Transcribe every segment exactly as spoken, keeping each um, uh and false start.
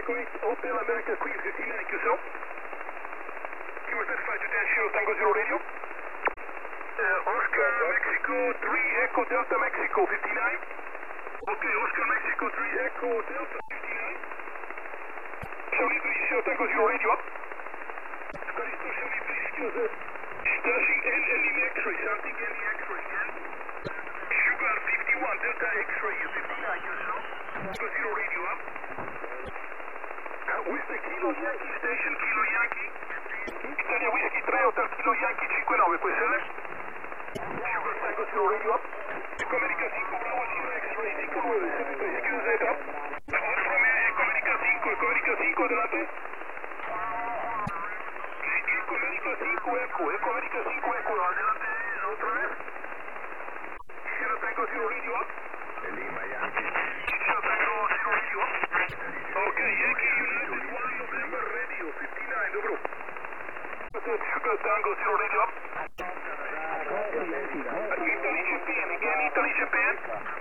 correct. Hotel America Queen fifty-nine, Q S O. You were certified to ten Zero Tango Zero Radio. Uh, Oscar Mexico three Echo Delta Mexico fifty-nine. Okay, Oscar Mexico three Echo Delta fifty-nine. seventy-three Zero Tango Zero Radio. Scaristo seventy-three skills. Stashing N N X-ray, something N X-ray, yeah? Sugar fifty-one Delta X-ray fifty-nine, Q S O. Tango Zero Radio up. Uh, with the Kilo Yankee Station, Kilo Yankee. Italia Whiskey tre Hotel Kilo Yankee cinque nove, può essere? Sugar Tango Zero Radio up. Eco America cinque Bravo Zero X-ray cinque nove, settantatré Q Z up. Alfa Romeo Eco America cinque, Eco America cinque adelante. Eco America cinque Eco, Eco America cinque Eco, adelante otra vez. Sierra Tango Zero Radio up. Lima Yankee. Sierra Tango Zero Radio up. Okay, Yankee United one November Radio fifty-nine, dobro. Sugar Tango Zero Radio up. Italy Japan, again Italy Japan.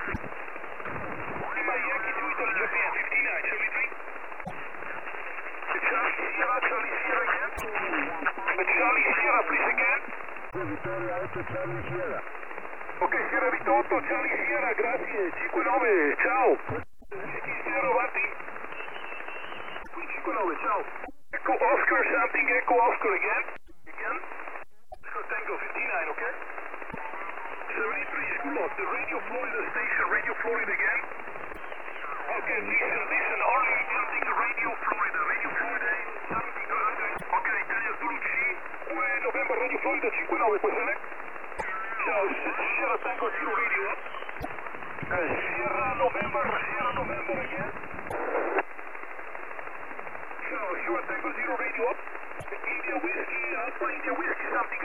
Lima Yankee to Italy Japan fifty-nine, seventy-three. Charlie Sierra, Charlie Sierra again. Charlie Sierra, please again. Charlie Sierra. Ok, Sierra Vitotto, Charlie Sierra, grazie, cinque nove, ciao. Sierra avanti. cinque nove, ciao. Echo Oscar, something, Echo Oscar again. Again. Oscar Tango fifty-nine, okay? seventy-three, Skulot, the Radio Florida station, Radio Florida again. Okay, listen, listen, only something, Radio Florida, Radio Florida, something, okay, Italia Zulu cinque November, Radio Florida cinque nove, può essere? Ciao, Sierra Tango Zero Radio up. Uh, Sierra November, Sierra November again. Ciao, Sierra Tango Zero Radio up. India Whiskey, Alpha India Whiskey, something